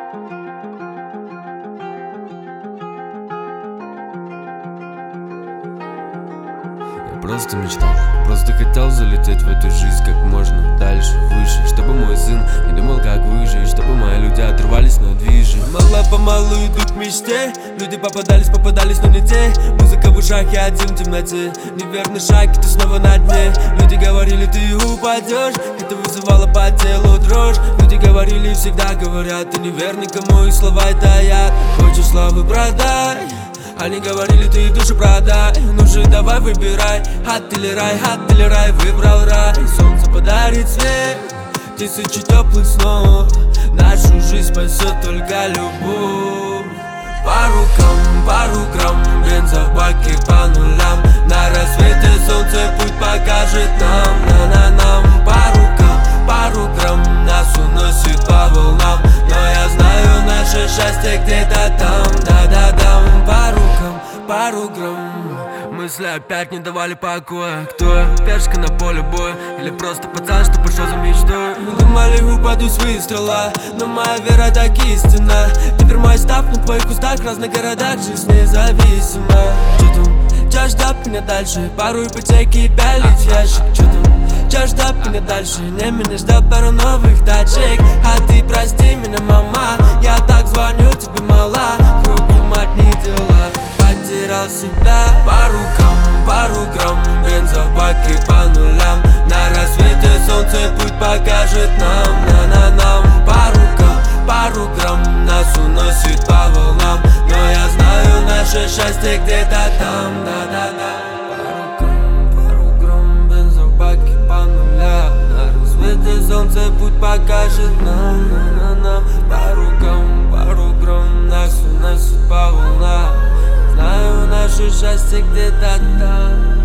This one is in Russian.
Просто мечтал, просто хотел залететь в эту жизнь как можно дальше, выше. Чтобы мой сын не думал, как выжить, чтобы мои люди отрывались, но движи. Мало-помалу идут к мечте, люди попадались, но не те. Музыка в ушах, я один в темноте. Неверный шаг, и ты снова на дне. Люди говорили, ты упадешь, это вызывало по телу дрожь. Люди говорили, всегда говорят, ты неверный, кому их слова это яд. Хочешь славы, продай. Они говорили, ты душу продай. Ну же, давай выбирай, ад или рай, выбрал рай. Солнце подарит свет, тысячи теплых снов. Нашу жизнь спасет только любовь. Пару грамм бенза в баке по нулям. На рассвете солнце путь покажет нам. На-на-нам. Пару грамм нас уносит по волнам. Но я знаю, наше счастье где-то там. Да-да-да. Пару грамм. Мысли опять не давали покоя. Кто я? Пешка на поле боя или просто пацан, что пошел за мечтой? Мы думали, упаду с выстрела, но моя вера так истинна. Теперь мой став на твоих устах, в разных городах жизнь независима. Чё там? Чё ждать меня дальше? Пару ипотеки и пялить ящик. Чё там? Чё ждать меня дальше? Не меня ждал пару новых тачек. А ты прости меня, мама, я так звоню тебе, мала. Кругу мать не дела, потерял себя. Пару грамм бенза в баке по нулям. На рассвете солнце путь покажет нам. На-на-нам. Пару грамм нас уносит по волнам. Но я знаю, наше счастье где-то там. Да-да-да. Пару грамм бенза в баке по нулям. На рассвете солнце путь покажет нам. На-на-нам. Пару грамм нас уносит по волнам. Знаю, наше счастье где-то там.